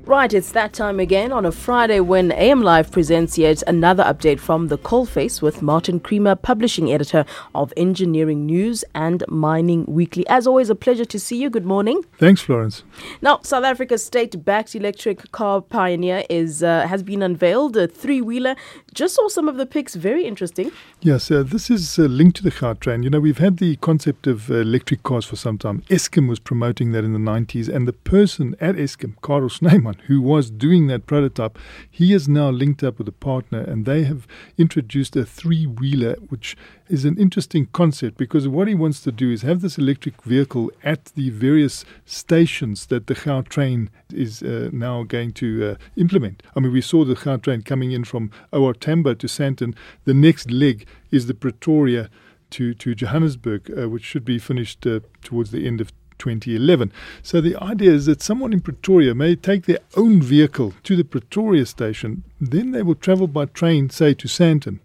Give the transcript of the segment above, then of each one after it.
Right, it's that time again on a Friday when AM Live presents yet another update from the Coalface with Martin Creamer, publishing editor of Engineering News and Mining Weekly. As always, a pleasure to see you. Good morning. Thanks, Florence. Now, South Africa's state-backed electric car pioneer has been unveiled, a three-wheeler. Just saw some of the pics, very interesting. Yes, this is linked to the Gautrain. You know, we've had the concept of electric cars for some time. Eskom was promoting that in the 90s, and the person at Eskom, Karel Snyman, who was doing that prototype, he is now linked up with a partner, and they have introduced a three-wheeler, which is an interesting concept because what he wants to do is have this electric vehicle at the various stations that the Gautrain is now going to implement. I mean, we saw the Gautrain coming in from OR Tambo to Sandton. The next leg is the Pretoria to Johannesburg, which should be finished towards the end of 2011. So the idea is that someone in Pretoria may take their own vehicle to the Pretoria station, then they will travel by train, say, to Sandton.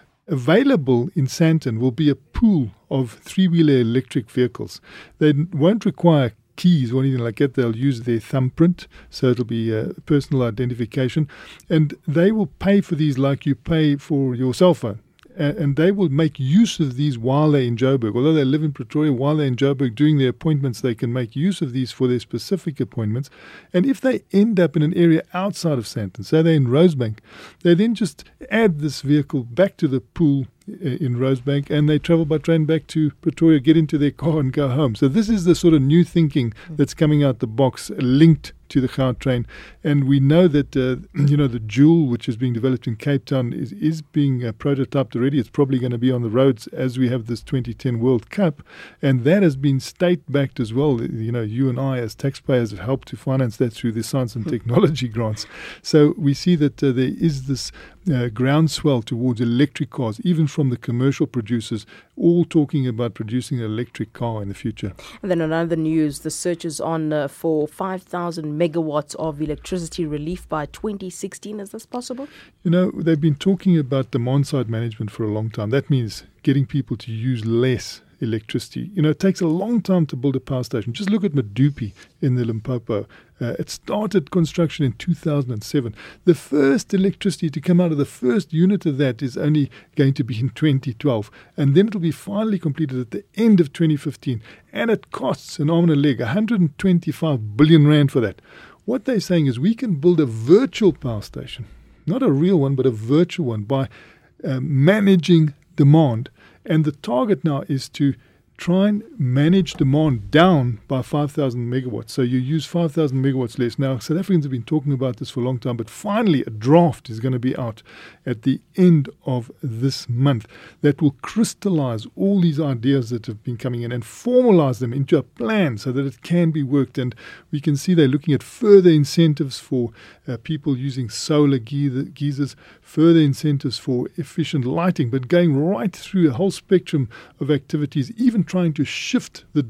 Available in Sandton will be a pool of three-wheeler electric vehicles. They won't require keys or anything like that. They'll use their thumbprint, so it'll be personal identification, and they will pay for these like you pay for your cell phone. And they will make use of these while they're in Joburg. Although they live in Pretoria, while they're in Joburg doing their appointments, they can make use of these for their specific appointments. And if they end up in an area outside of Sandton, say they're in Rosebank, they then just add this vehicle back to the pool in Rosebank, and they travel by train back to Pretoria, get into their car and go home. So this is the sort of new thinking that's coming out the box, linked to the Gautrain. And we know that, the Joule, which is being developed in Cape Town, is being prototyped already. It's probably going to be on the roads as we have this 2010 World Cup. And that has been state-backed as well. You know, you and I as taxpayers have helped to finance that through the science and technology grants. So we see that there is this groundswell towards electric cars, even from the commercial producers, all talking about producing an electric car in the future. And then on other news, the search is on for 5,000 megawatts of electricity relief by 2016. Is this possible? You know, they've been talking about demand-side management for a long time. That means getting people to use less electricity. You know, it takes a long time to build a power station. Just look at Medupi in the Limpopo. It started construction in 2007. The first electricity to come out of the first unit of that is only going to be in 2012. And then it'll be finally completed at the end of 2015. And it costs an arm and a leg, 125 billion rand for that. What they're saying is we can build a virtual power station, not a real one, but a virtual one, by managing demand. And the target now is to try and manage demand down by 5,000 megawatts. So you use 5,000 megawatts less. Now, South Africans have been talking about this for a long time, but finally a draft is going to be out at the end of this month that will crystallize all these ideas that have been coming in and formalize them into a plan so that it can be worked. And we can see they're looking at further incentives for people using solar geysers, further incentives for efficient lighting, but going right through a whole spectrum of activities, even trying to shift the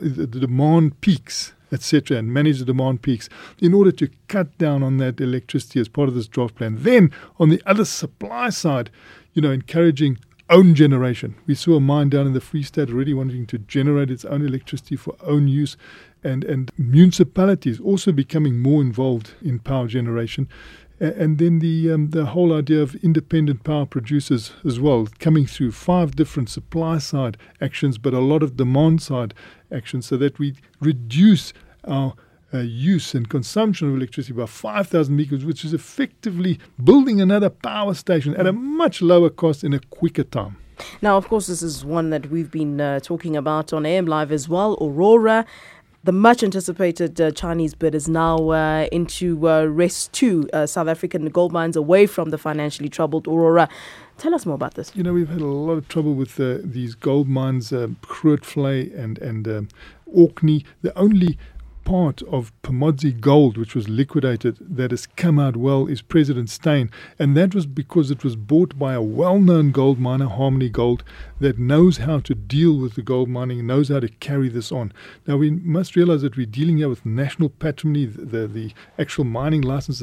demand peaks, etc., and manage the demand peaks in order to cut down on that electricity as part of this draft plan. Then, on the other supply side, encouraging own generation. We saw a mine down in the Free State already wanting to generate its own electricity for own use, and municipalities also becoming more involved in power generation. And then the whole idea of independent power producers as well, coming through 5 different supply-side actions, but a lot of demand-side actions, so that we reduce our use and consumption of electricity by 5,000 megawatts, which is effectively building another power station at a much lower cost in a quicker time. Now, of course, this is one that we've been talking about on AM Live as well, Aurora. The much-anticipated Chinese bid is now into RES 2, South African gold mines away from the financially troubled Aurora. Tell us more about this. You know, we've had a lot of trouble with these gold mines, Grootvlei and Orkney. The only part of Pamodzi Gold, which was liquidated, that has come out well is President Steyn. And that was because it was bought by a well-known gold miner, Harmony Gold, that knows how to deal with the gold mining and knows how to carry this on. Now, we must realize that we're dealing here with national patrimony. The actual mining licenses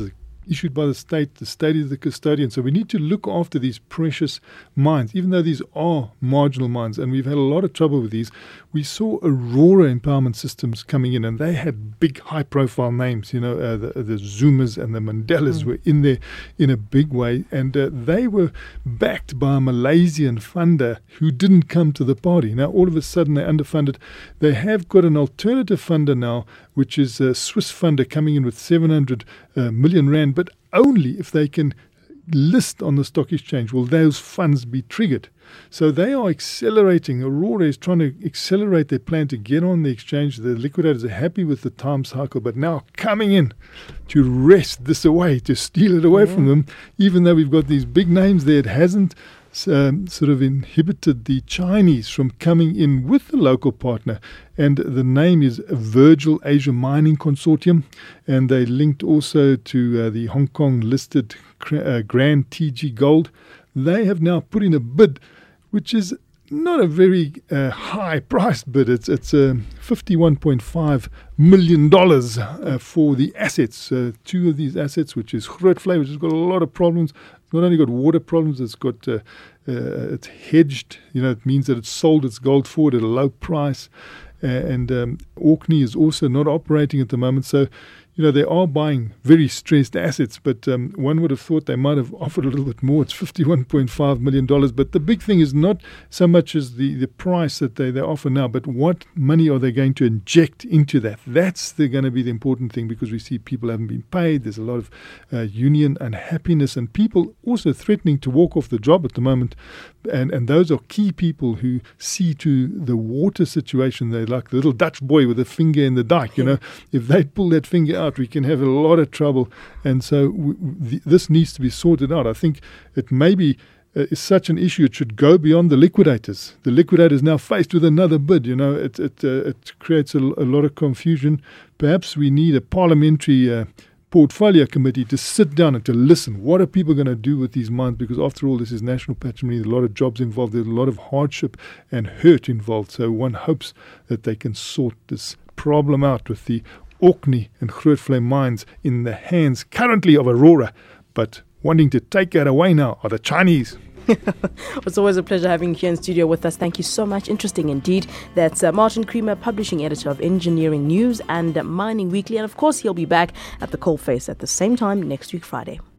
issued by the state is the custodian. So we need to look after these precious mines, even though these are marginal mines, and we've had a lot of trouble with these. We saw Aurora Empowerment Systems coming in, and they had big high-profile names. The Zumas and the Mandelas were in there in a big way, and they were backed by a Malaysian funder who didn't come to the party. Now, all of a sudden, they're underfunded. They have got an alternative funder now, which is a Swiss funder coming in with 700 million rand, but only if they can list on the stock exchange will those funds be triggered. So they are accelerating. Aurora is trying to accelerate their plan to get on the exchange. The liquidators are happy with the time cycle, but now coming in to wrest this away, to steal it away from them, even though we've got these big names there, it hasn't sort of inhibited the Chinese from coming in with the local partner. And the name is Virgil Asia Mining Consortium, and they linked also to the Hong Kong listed Grand TG Gold. They have now put in a bid which is not a very high-priced bid. It's $51.5 million for the assets. Two of these assets, which is Grootvlei, which has got a lot of problems. It's not only got water problems, it's got it's hedged. It means that it's sold its gold forward at a low price. And Orkney is also not operating at the moment. So, they are buying very stressed assets, but one would have thought they might have offered a little bit more. It's $51.5 million. But the big thing is not so much as the price that they offer now, but what money are they going to inject into that? That's going to be the important thing, because we see people haven't been paid. There's a lot of union unhappiness and people also threatening to walk off the job at the moment. And those are key people who see to the water situation. They're like the little Dutch boy with a finger in the dike. If they pull that finger out, we can have a lot of trouble. And so this needs to be sorted out. I think it maybe is such an issue, it should go beyond the liquidators. The liquidators now faced with another bid. It creates a lot of confusion. Perhaps we need a parliamentary portfolio committee to sit down and to listen. What are people going to do with these mines? Because after all, this is national patrimony. There's a lot of jobs involved. There's a lot of hardship and hurt involved. So one hopes that they can sort this problem out with the Orkney and Grootvlei mines in the hands currently of Aurora, but wanting to take that away now are the Chinese. It's always a pleasure having you here in studio with us. Thank you so much. Interesting indeed. That's Martin Creamer, publishing editor of Engineering News and Mining Weekly. And of course, he'll be back at the Coalface at the same time next week, Friday.